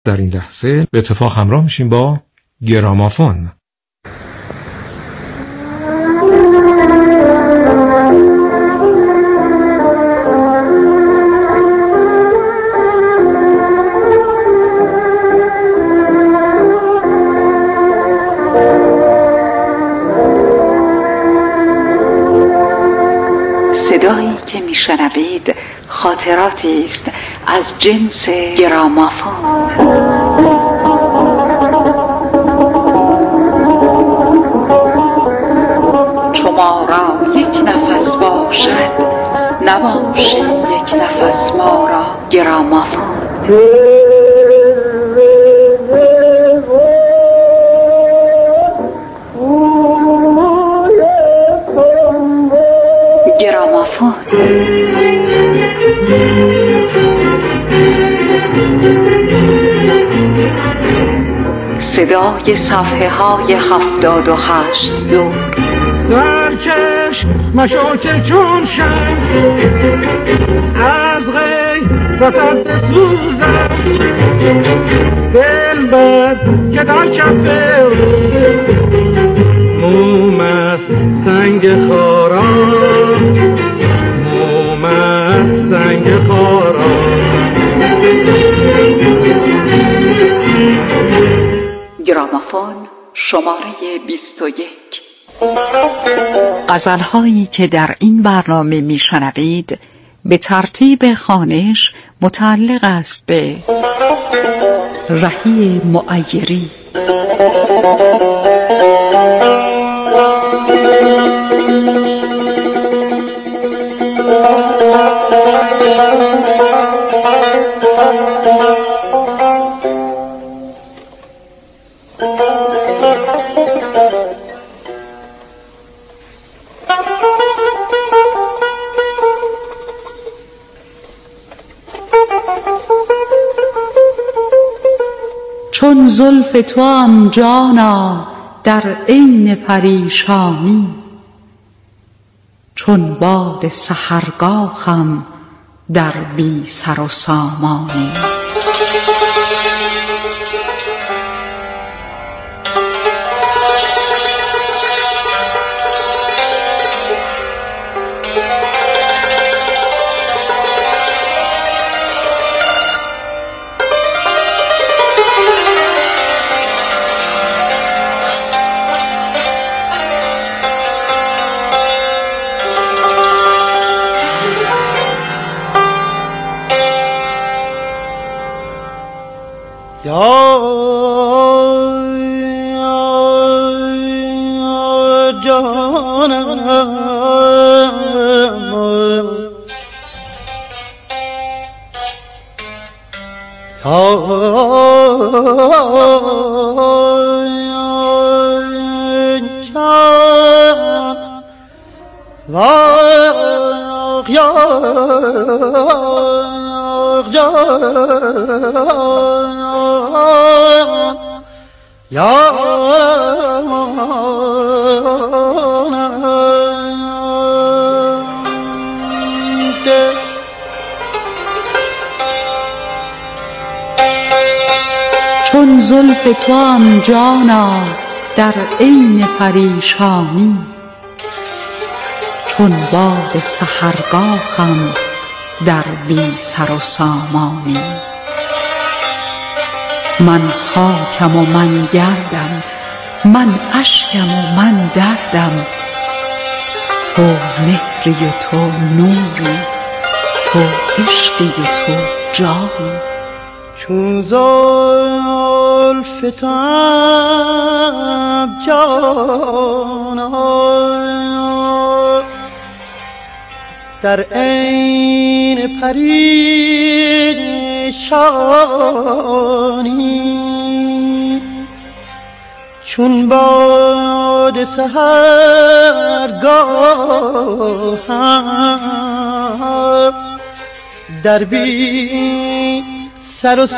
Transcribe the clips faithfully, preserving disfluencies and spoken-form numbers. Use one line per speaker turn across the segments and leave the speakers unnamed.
در این لحظه به اتفاق همراه میشیم با گرامافون.
صدایی که میشنوید خاطراتی است از جنس گرامافون. شما را یک نفس باشد، نباشد یک نفس ما را گرامافون. گرامافون صدای صفحه های هفتاد و هشت دور.
در چشم مشو که چون شم از غیرتت بسوزم، دل بد که در کف موم است سنگ خاران، موم است سنگ خاران.
گرامافون شماره بیست و یک. غزل‌هایی که در این برنامه میشنوید به ترتیب خوانش متعلق است به رهی معیری. چون زلف توام جانا در عین پریشانی، چون باد سحرگاهم در بی سر و سامانی. چون زلف توام جانا در عین پریشانی، چون باد سحرگاهم در بی سر و سامانی. من خاکم و من گردم، من اشکم و من دردم، تو مهری و تو نوری، تو عشقی و تو جانی.
چون زلف توام جانا در عین پریشانی، چون باد سحرگاهم در بی سر و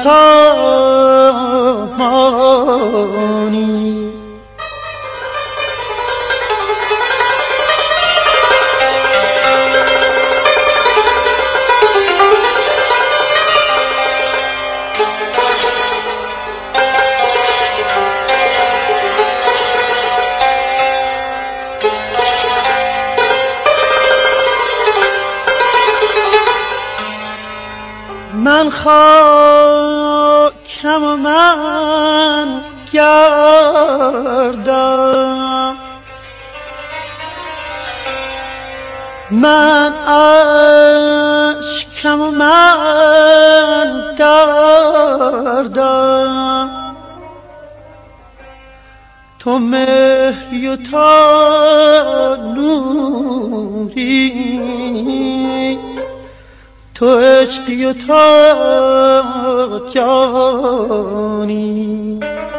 سامانی. خاکم و من گردم، من اشکم و من دردم، تو مهری و تا نوری، تو عشقی و تا جانی.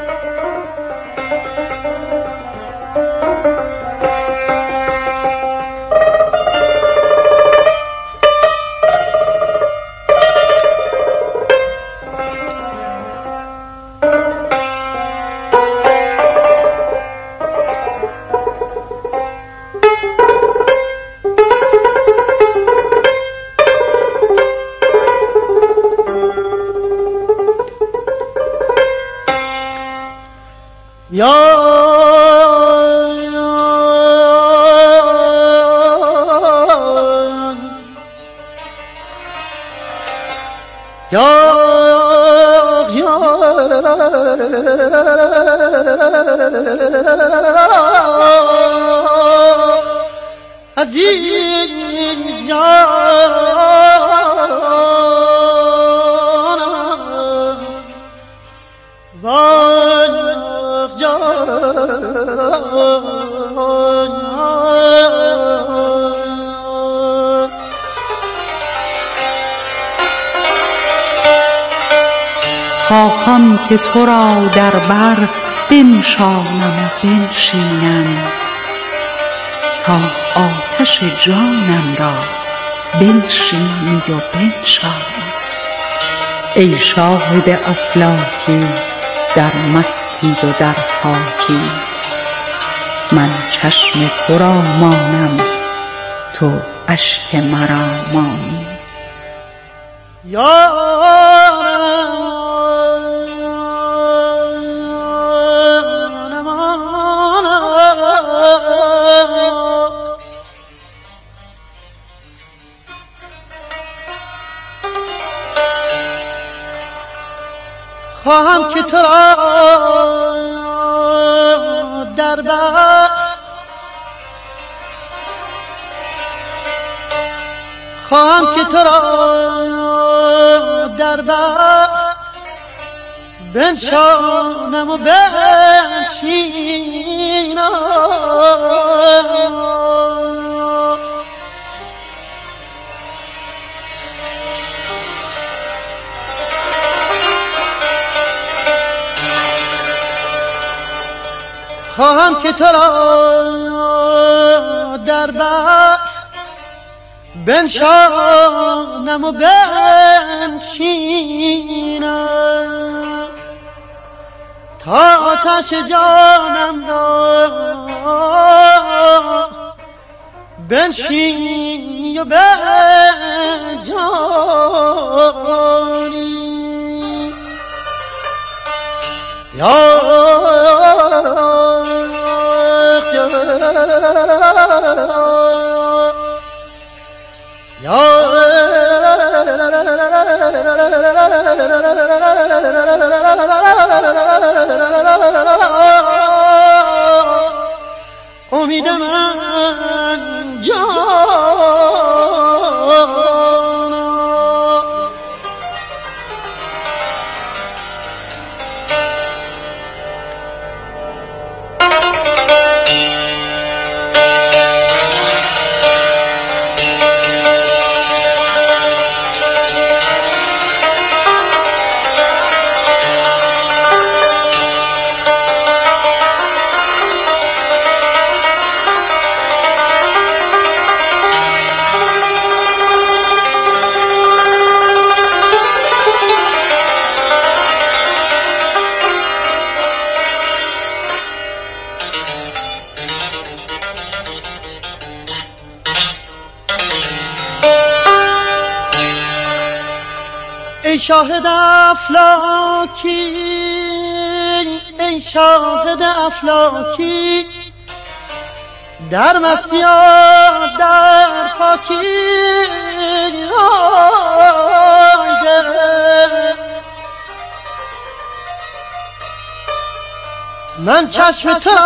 یا یا یا عزیز جانم وای
خواهم که تو را در بر بنشانم و بنشینم، تا آتش جانم را بنشینی و بنشانی. ای شاهد افلاکی در مستی و در خاکی، من چشم تو را مانم تو اشک مرا مانی.
خواهم که تو را در بر خواهم که تو را در بر بنشانم و بنشینم، خواهم که تو را در بر بنشانم و بنشینم، تا آتش جانم را بنشینی و بنجانی. یا امید من جانا، ای شاهد افلاکی، ای شاهد افلاکی، در مستی در پاکی،
من چشم تو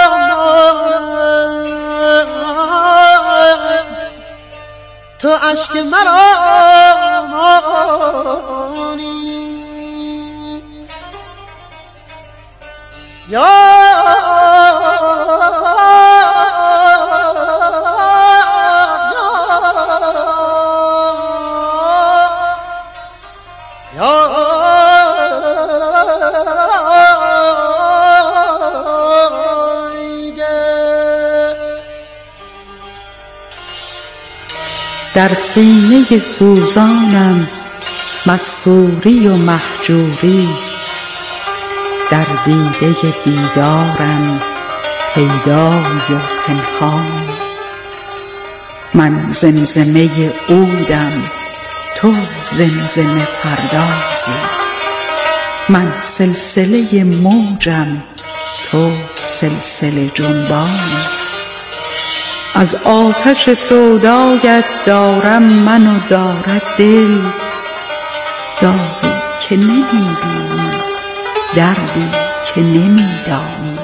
تو عشق مرا مانی یا
در سینه سوزانم مستوری و مهجوری، در دیده بیدارم پیدای و پنهان. من زمزمه عودم تو زمزمه پردازی، من سلسله موجم تو سلسله جنبانی. از آتش سودایت دارم من و دارد دل، داغی که نمی بینی، دردی که نمی دانی.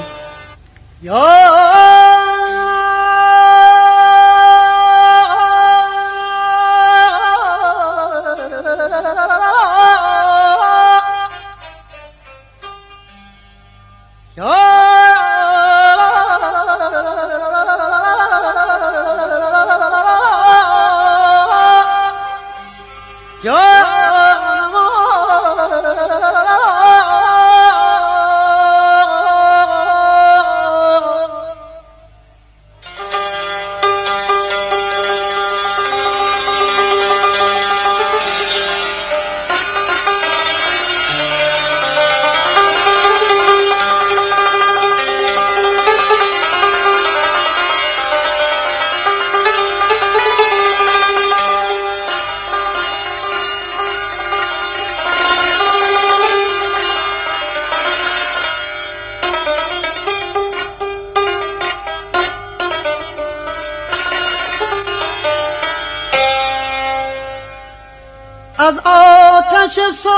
از آتش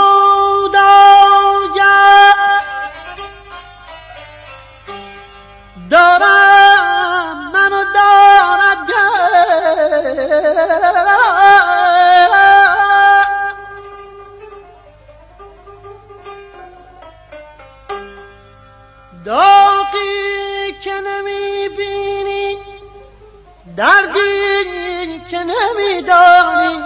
سودایت دارم من و دارد دل، داغی که نمی بینی، دردی که نمی دانی.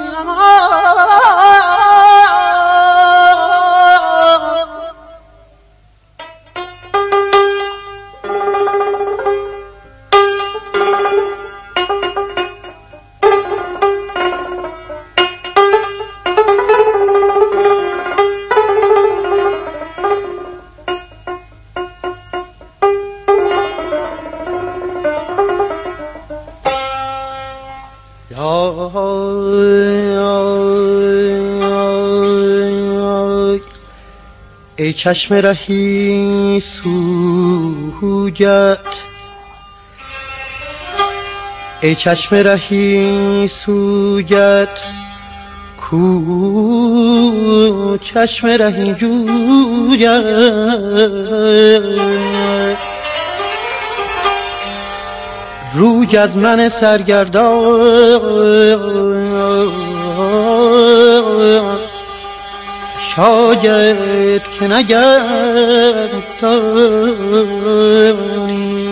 ای چشم رهی سوجت، ای چشم رهی سوجت، کو چشم رهی جویت. روی از من سرگردان شاید که نگردانی.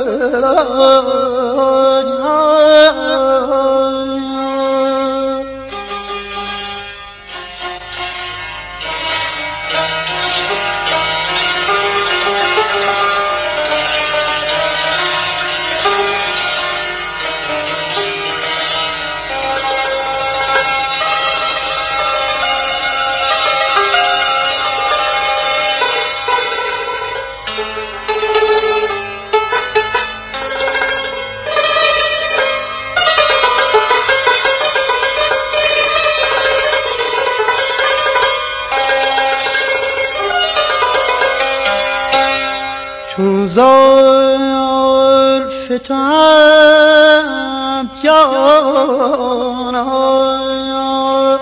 چون زلف تو هم جانا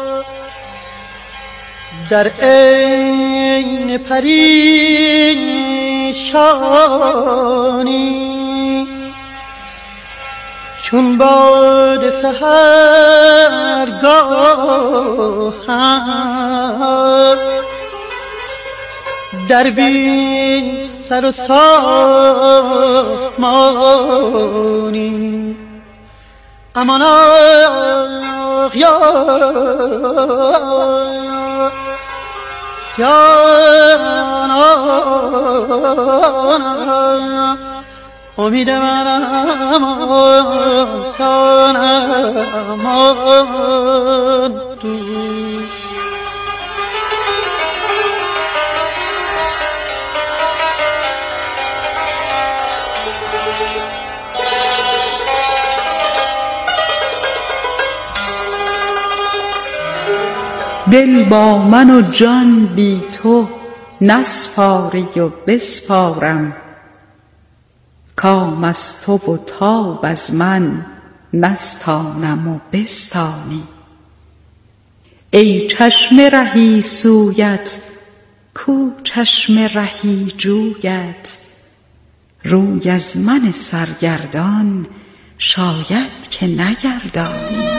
در عین پریشانی، چون باد سحرگاهم در بی سر و سامانی. امان آخ یا جانان، امید منم آن امان تو.
دل با من و جان بی تو نسپاری و بسپارم، کام از تو و تاب از من نستانم و بستانی. ای چشم رهی سویت کو چشم رهی جویت، روی از من سرگردان شاید که نگردانی.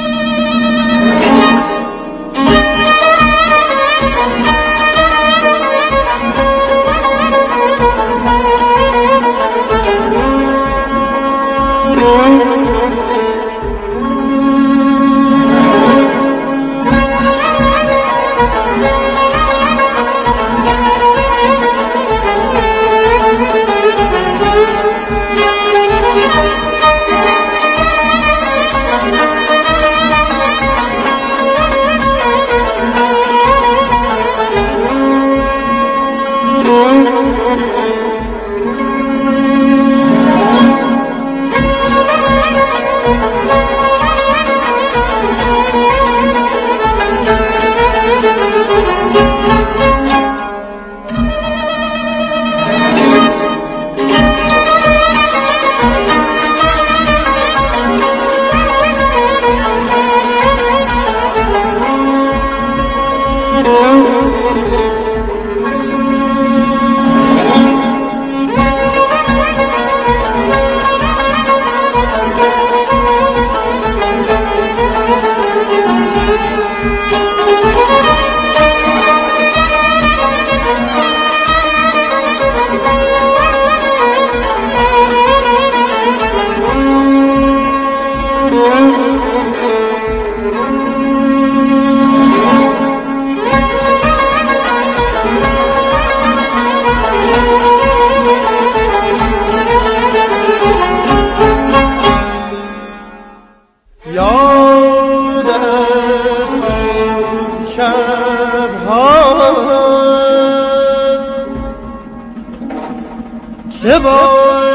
که با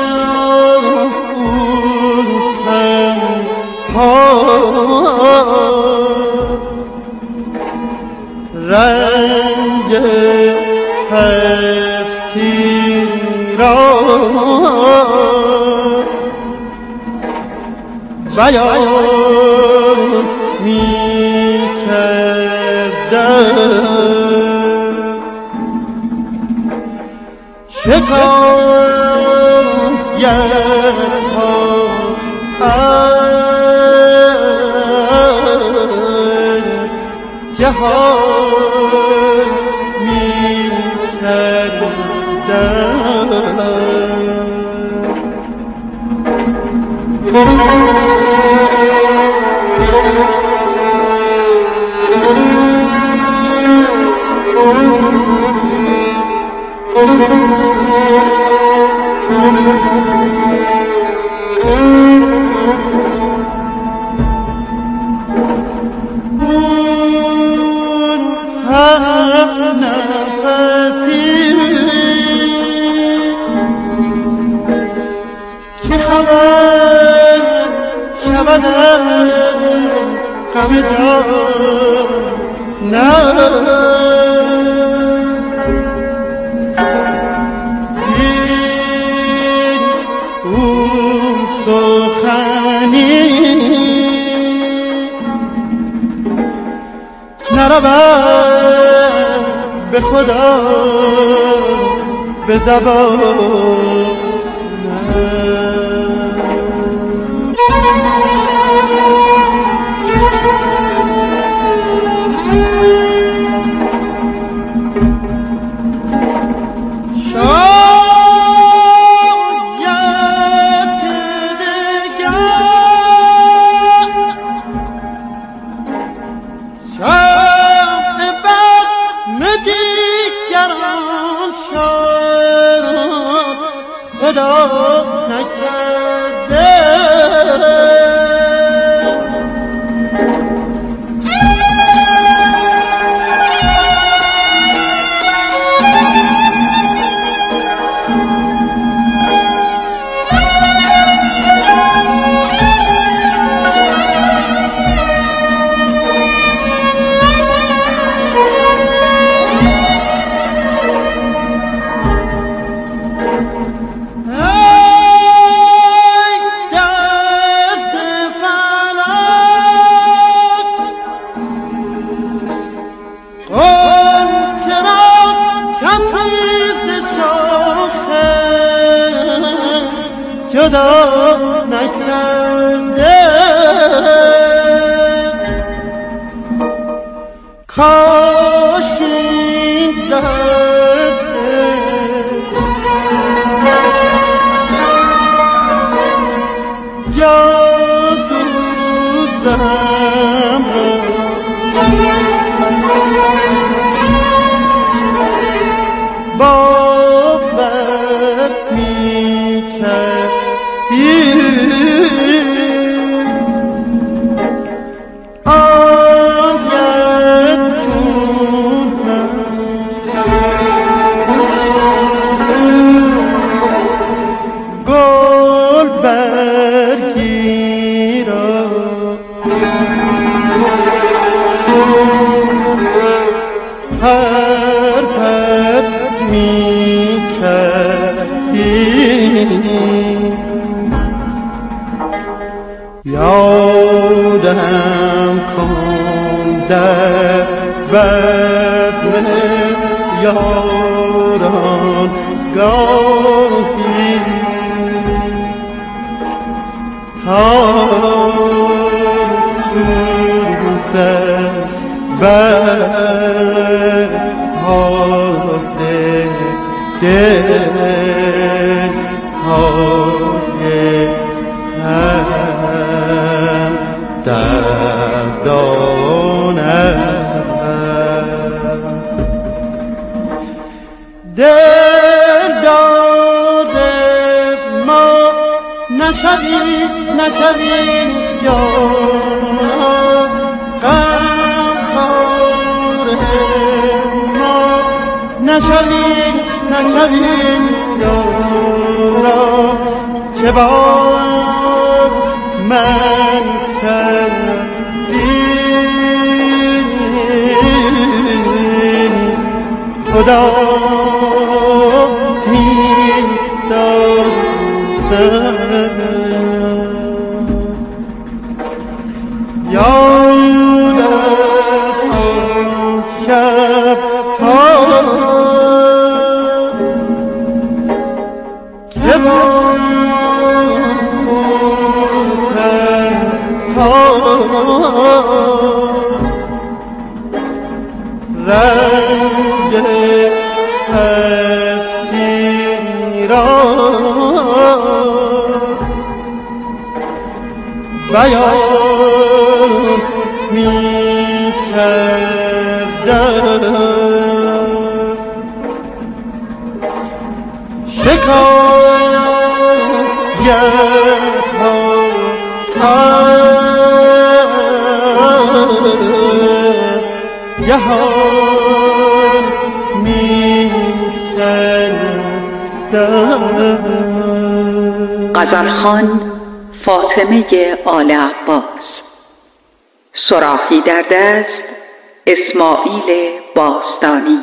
رنگ هستی را بیان می کردم، شکایت‌ها از جهان می کردم. نروم به خدا به زبان جدا نکرده کاش این درد جاسوسم باور میکرد هر پر می کردی یادم کن در بزم یاران گاهی تا سوزد بر هاده دل های هم دردانم دل داده ما نشوی نشوی یاران نشوین نشوین یارا چه بار من کردین خدا می دادم یادم شب ها که با رنگ هستی را بیان می کردم شکایت‌ها جهان می کردم.
غزلخوان فاطمه آل عباس، صراحی در دست اسماعیل باستانی.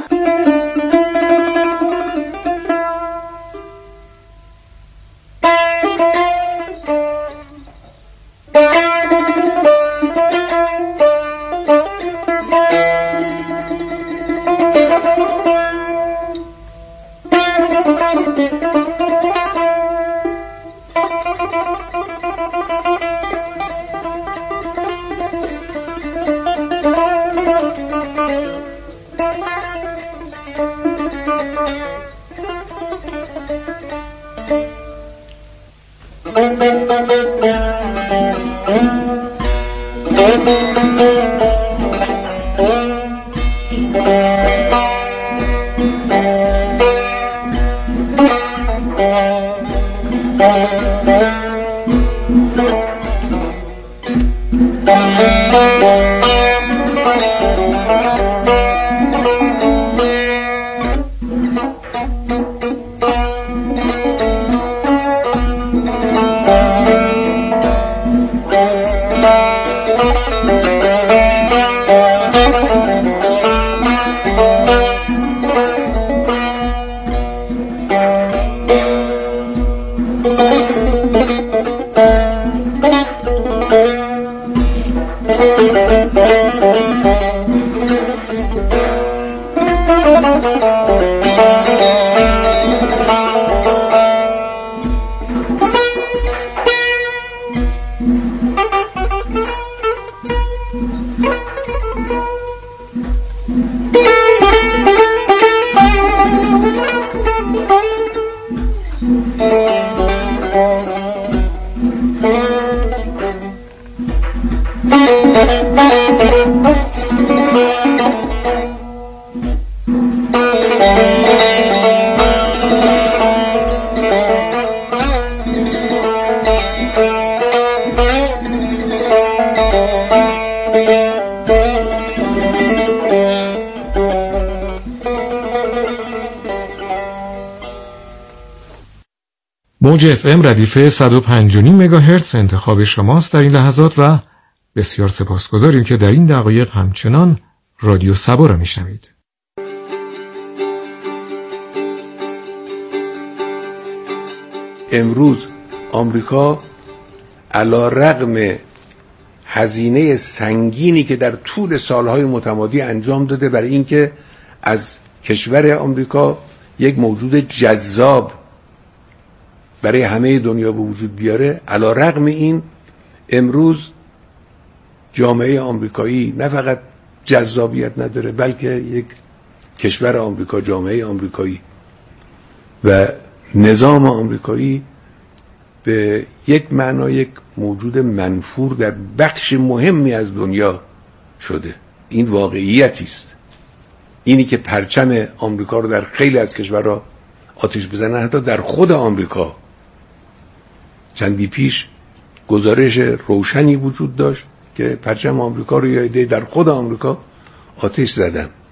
موج اف ام ردیف صد و پنج و نیم مگاهرتز انتخاب شماست در این لحظات و بسیار سپاسگزاریم که در این دقایق همچنان رادیو سبا را میشنوید.
امروز آمریکا علی رغم هزینه سنگینی که در طول سالهای متمادی انجام داده برای اینکه از کشور آمریکا یک موجود جذاب برای همه دنیا به وجود بیاره، علی رغم این امروز جامعه آمریکایی نه فقط جذابیت نداره بلکه یک کشور آمریکا، جامعه آمریکایی و نظام آمریکایی به یک معنا یک موجود منفور در بخش مهمی از دنیا شده. این واقعیتی است. اینی که پرچم آمریکا رو در خیلی از کشورها آتش بزنن، حتی در خود آمریکا چندی پیش گزارش روشنی وجود داشت که پرچم آمریکا رو یا ایده در خود آمریکا آتش زدن.